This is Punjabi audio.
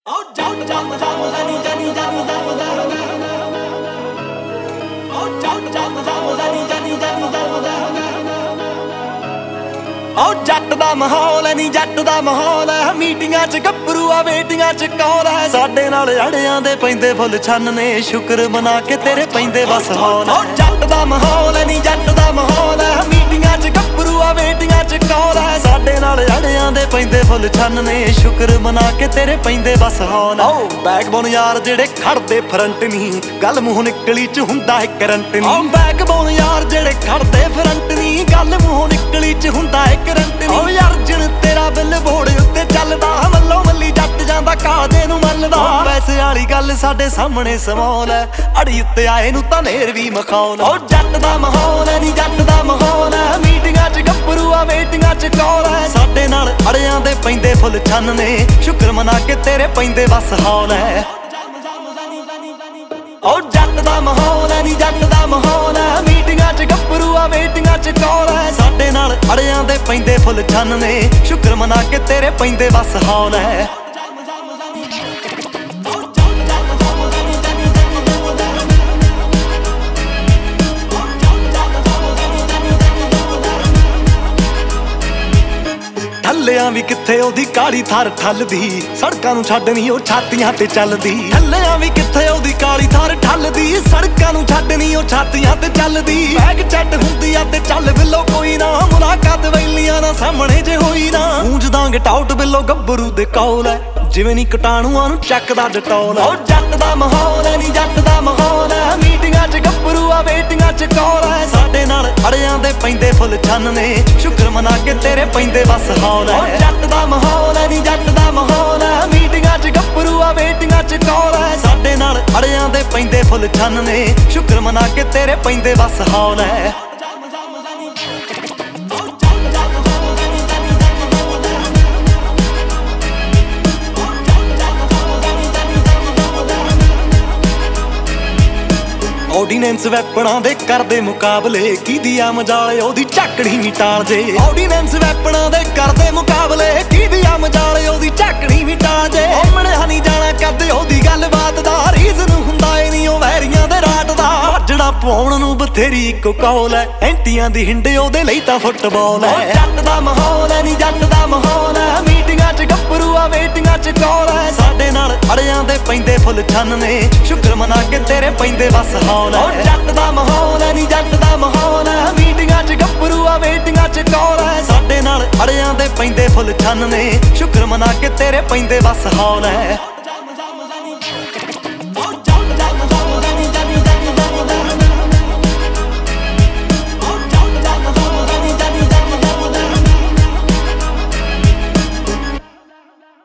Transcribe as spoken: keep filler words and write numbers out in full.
Oh, jump, jump, jump, Danny, Danny, jump, jump, jump. Oh, jump, jump, jump, Danny, Danny, jump, jump, jump. Oh, ਜੱਟ ਦਾ ਮਾਹੌਲ ਐ ਨੀ ਜੱਟ ਦਾ ਮਾਹੌਲ ਐ ਮੀਟਿੰਗਾਂ ਚ ਗੱਭਰੂ ਆ ਵੇਟਿੰਗਾਂ ਚ ਕੌਲ ਐ ਸਾਡੇ ਨਾਲ ਅੜਿਆਂ ਦੇ ਪੈਂਦੇ ਫੁੱਲ ਛੰਨ ਨੇ ਸ਼ੁਕਰ ਮਨਾ ਕੇ ਤੇਰੇ ਪੈਂਦੇ ਬਸ ਹੌਲ ਐ ਜੱਟ ਦਾ ਮਾਹੌਲ ਐ ਨੀ ਜੱਟ ਦਾ ਮਾਹੌਲ ਐ ਮੀਟਿੰਗਾਂ ਚ ਗੱਭਰੂ ਆ ਵੇਟਿੰਗਾਂ ਚ ਕੌਲ ਐ ਸਾਡੇ ਨਾਲ ਅੜਿਆਂ ਦੇ ਪੈਂਦੇ ਫੁੱਲ ਛੰਨ ਨੇ ਸ਼ੁਕਰ ਮਨਾ ਕੇ ਤੇਰੇ ਪੈਂਦੇ ਬਸ ਹੌਲ ਐ ਓ ਬੈਕਬੋਨ ਯਾਰ ਜਿਹੜੇ ਖੜਦੇ ਫਰੰਟ ਨਹੀਂ ਗੱਲ ਮੂੰਹ ਨਿਕਲੀ ਚ ਹੁੰਦਾ ਹੈ ਕਰੰਟ ਨਹੀਂ ਓ ਬੈਕਬੋਨ ਯਾਰ ਜਿਹੜੇ ਖੜਦੇ ਫਰੰਟ ਨਹੀਂ ਗੱਲ ਮੂੰਹ ਨਿਕਲੀ ਚ ਹੁੰਦਾ ਹੈ ਕਰੰਟ ਨੀ ਓ ਅਰਜਨ ਤੇਰਾ ਬਿੱਲ ਬੋੜ ਉੱਤੇ ਚੱਲਦਾ ਮੱਲੋ ਮੱਲੀ ਜੱਟ ਜਾਂਦਾ ਕਾਦੇ ਨੂੰ ਮੱਲਦਾ ਪੈਸੇ ਵਾਲੀ ਗੱਲ ਸਾਡੇ ਸਾਹਮਣੇ ਸਮੌਲ ਐ ਅੜੀ ਉੱਤੇ ਆਏ ਨੂੰ ਤਾਂ ਨੇਰ ਵੀ ਮਖੌਲ ਓ ਜੱਟ ਦਾ ਮਾਹੌਲ ਐ ਨੀ ਜੱਟ ਦਾ ਮਾਹੌਲ ਐ ਮੀਟਿੰਗਾਂ ਚ ਗੱਭਰੂ ਆ ਵੇਟਿੰਗਾਂ ਚ ਕੌਲ ਐ ਸਾਡੇ ਨਾਲ ਅੜਿਆਂ ਦੇ ਪੈਂਦੇ ਫੁੱਲ ਛੰਨ ਨੇ ਸ਼ੁਕਰ ਮਨਾ ਕੇ ਤੇਰੇ ਪੈਂਦੇ ਬਸ ਹੌਲ ਐ ਓ ਜੱਟ ਦਾ ਮਾਹੌਲ ਐ ਨੀ ਜੱਟ ਦਾ ਮਾਹੌਲ ਐ ਮੀਟਿੰਗਾਂ ਚ ਗੱਭਰੂ ਆ ਵੇਟਿੰਗਾਂ ਚ ਕੌਲ ਐ ਸਾਡੇ ਨਾਲ ਅੜਿਆਂ ਦੇ ਪੈਂਦੇ ਫੁੱਲ ਛੰਨ ਨੇ ਸ਼ੁਕਰ ਮਨਾ ਕੇ ਤੇਰੇ ਪੈਂਦੇ ਬਸ ਹੌਲ ਐ ਠੱਲਿਆਂ ਵੀ ਕਿੱਥੇ ਉਹਦੀ ਕਾਲੀ ਥਾਰ ਠੱਲਦੀ ਸੜਕਾਂ ਨੂੰ ਛੱਡ ਨੀ ਉਹ ਛਾਤੀਆਂ ਤੇ ਚੱਲਦੀ ਠੱਲਿਆਂ ਵੀ ਕਿੱਥੇ ਉਹਦੀ ਕਾਲੀ ਥਾਰ ਠੱਲਦੀ ਸੜਕਾਂ ਨੂੰ ਛੱਡ ਨੀ ਉਹ ਛਾਤੀਆਂ ਤੇ ਚੱਲਦੀ ਬੈਗ ਚੱਟ ਹੁੰਦੀ ਆ ਤੇ ਚੱਲ ਬਿੱਲੋ ਕੋਈ ਨਾ ਮੁਲਾਕਾਤ ਵੈਲੀਆਂ ਨਾ ਸਾਹਮਣੇ ਜੇ ਹੋਈ ਨਾ ਗੂੰਜਦਾਂਗੇ ਟਾਊਟ ਬਿੱਲੋ ਗੱਭਰੂ ਦੇ ਕੌਲ ਐ ਜਿਵੇਂ ਨੀ ਕਟਾਣੂਆਂ ਨੂੰ ਚੱਕਦਾ ਡਟੌਲ ਓ ਜੱਟ ਦਾ ਮਾਹੌਲ ਐ ਨੀ ਜੱਟ ਦਾ ਮਾਹੌਲ ਐ ਮੀਟਿੰਗਾਂ ਚ ਗੱਭਰੂ ਆ ਵੇਟਿੰਗਾਂ ਚ ਕੌਲ ਐ ਸਾਡੇ ਨਾਲ ਅੜਿਆਂ ਦੇ ਪੈਂਦੇ ਫੁੱਲ ਛੰਨ ਨੇ ਸ਼ੁਕਰ ਮਨਾ ਕੇ ਤੇਰੇ ਪੈਂਦੇ ਬਸ ਹੌਲ ਐ ਓ ਜੱਟ ਦਾ ਮਾਹੌਲ ਐ ਨੀ ਜੱਟ ਦਾ ਮਾਹੌਲ ਐ ਮੀਟਿੰਗਾਂ ਚ ਗੱਭਰੂ ਆ ਵੇਟਿੰਗਾਂ ਚ ਕੌਲ ਐ ਸਾਡੇ ਨਾਲ ਅੜਿਆਂ ਦੇ ਪੈਂਦੇ ਫੁੱਲ ਛੰਨ ਨੇ ਸ਼ੁਕਰ ਮਨਾ ਕੇ ਤੇਰੇ ਪੈਂਦੇ ਬਸ ਹੌਲ ਐ ਆਰਡੀਨੈਂਸ ਵੈਪਣਾਂ ਦੇ ਕਰਦੇ ਮੁਕਾਬਲੇ ਕੀਦੀ ਆ ਮਜਾਲ ਉਹਦੀ ਝਾਕੜੀ ਵੀ ਟਾਲ ਜੇ ਆਰਡੀਨੈਂਸ ਵੈਪਣਾਂ ਦੇ ਕਰਦੇ ਮੁਕਾਬਲੇ ਕੀਦੀ ਆ ਮਜਾਲ ਉਹਦੀ ਝਾਕੜੀ ਵੀ ਟਾਲ ਜੇ ਮਣਿਆ ਨਹੀਂ ਜਾਣਾ ਕਦੇ ਉਹਦੀ ਗੱਲਬਾਤ ਦਾ ਰੀਜ਼ਨ ਹੁੰਦਾ ਏ ਨਹੀਂ ਉਹ ਵੈਰੀਆਂ ਦੇ ਰਾਟ ਦਾ ਵੱਜਣਾ ਪਾਉਣ ਨੂੰ ਬਥੇਰੀ ਇੱਕੋ ਕੌਲ ਐ ਐਂਟੀਆਂ ਦੀ ਹਿੰਡੇ ਉਹਦੇ ਲਈ ਤਾਂ ਫੁੱਟਬਾਲ ਐ ਜੱਟ ਦਾ ਮਾਹੌਲ ਐ ਨੀ ਜੱਟ ਦਾ ਮਾਹੌਲ ਐ ਮੀਟਿੰਗਾਂ ਚ ਗੱਭਰੂ ਆ ਵੇਟਿੰਗਾਂ ਚ ਕੌਲ ਐ ਸਾਡੇ ਨਾਲ ਅੜਿਆਂ ਦੇ ਪੈਂਦੇ ਫੁੱਲ ਛੰਨ ਨੇ ਸ਼ੁਕਰ ਮਨਾ ਕੇ ਤੇਰੇ ਪੈਂਦੇ ਬਸ ਹੌਲ ਓ ਜੱਟ ਦਾ ਮਾਹੌਲ ਐ ਨੀ ਜੱਟ ਦਾ ਮਾਹੌਲ ਐ ਮੀਟਿੰਗਾਂ ਚ ਗੱਭਰੂ ਆ ਵੇਟਿੰਗਾਂ ਚ ਕੌਲ ਐ ਸਾਡੇ ਨਾਲ ਅੜਿਆਂ ਦੇ ਪੈਂਦੇ ਫੁੱਲ ਛੰਨ ਨੇ ਸ਼ੁਕਰ ਮਨਾ ਕੇ ਤੇਰੇ ਪੈਂਦੇ ਬਸ ਹੌਲ ਐ